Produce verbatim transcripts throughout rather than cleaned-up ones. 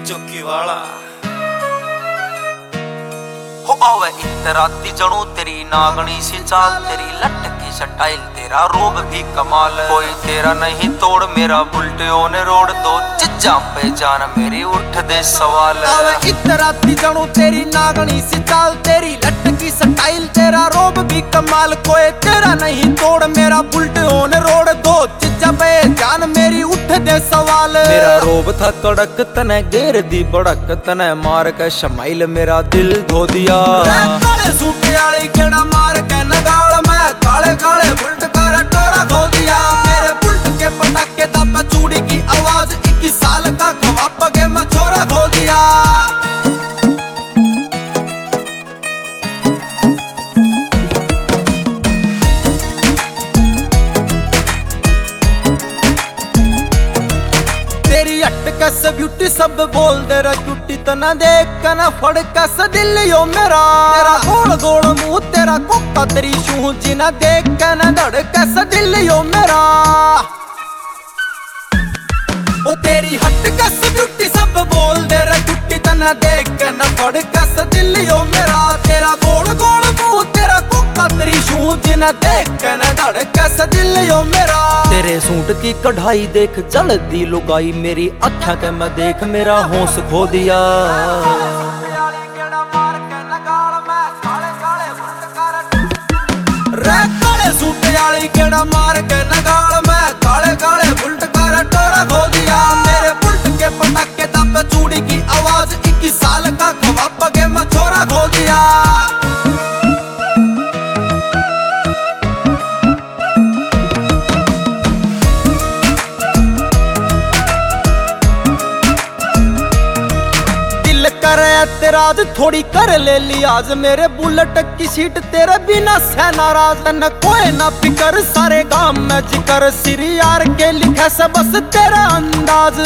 चौकी वाला हो आवे इतराती जणू तेरी नागनी सी चाल, तेरी लटकी स्टाइल तेरा रोब भी कमाल। कोई तेरा नहीं तोड़ मेरा बुलटियों ने रोड, दो चिज्जा पे जान मेरी उठ दे सवाल। आवे इतराती जणू तेरी नागनी सी चाल, तेरी लटकी स्टाइल तेरा रोब भी कमाल। कोई तेरा नहीं तोड़ मेरा बुलटियों ने रोड, दो चिज्जा पे जान मेरी उठ दे सवाल। मेरा रोब था कड़क तने घेर दी बड़क, तने मार के शमाइल मेरा दिल धो दिया। काले सूटे वाली गेड़ा मार के नगाल, मैं काले काले बुलट कर टोरा खो दिया। मेरे बुलट के पटाखे दब चूड़ी की आवाज, इक्कीस साल का खवाप के मैं छोरा खो दिया। तेरी अटकस ब्यूटी सब बोल दे रा झूठी, तना देख कना फड़ कस दिल यो मेरा। तेरा गोल गोल मुंह तेरा कोका तेरी शूह, जिना देख कना धड़ कस दिल यो मेरा। ओ तेरी हटकस ब्यूटी सब बोल दे रा झूठी, तना देख कना फड़ कस दिल यो मेरा। तेरा गोल गोल मुंह तेरा कोका तेरी शूह, जिना देख कना धड़ कस दिल यो मेरा। तेरे सूट की कढ़ाई देख जल्दी लुगाई, मेरी अखा के मैं देख मेरा होश खो दिया। काले सूटे वाली गेड़ा मार के नगाल, मैं काले काले बुलट कर टोरा खो दिया। मेरे बुलट के पटाखे दब चूड़ी की आवाज, इक्कीस साल का खवाप के मैं छोरा खो दिया। तेराज थोड़ी कर ले लियाज, मेरे बुलेट की सीट तेरे बिना से नाराज। न कोई ना फिकर सारे गांव में जिक्र, सिरी यार के लिखे से बस तेरा अंदाज।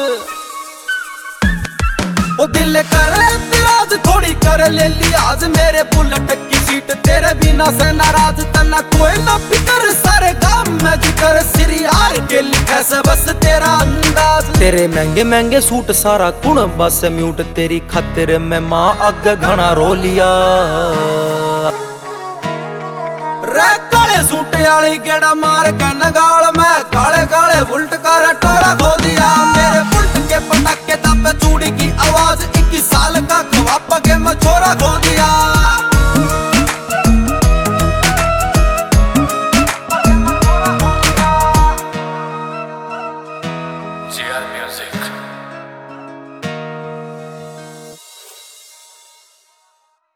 ओ दिल कर तेराज थोड़ी कर ले लियाज, मेरे बुलेट की सीट तेरे बिना से नाराज। तना कोई ना फिकर सारे गांव में जिक्र, सिरी यार के लिखे से बस तेरा अंदाज। तेरे महंगे महंगे सूट सारा कुण बस म्यूट, तेरी खातिर मैं माँ अग घना रो लिया। रे काले सूटे वाली गेड़ा मार के नगाल, मैं काले काले बुलट कर टोरा खो दिया। मेरे बुलट के पटाखे दब चूड़ी की आवाज, इक्कीस साल का खवाप के मैं छोरा खो दिया। G R music.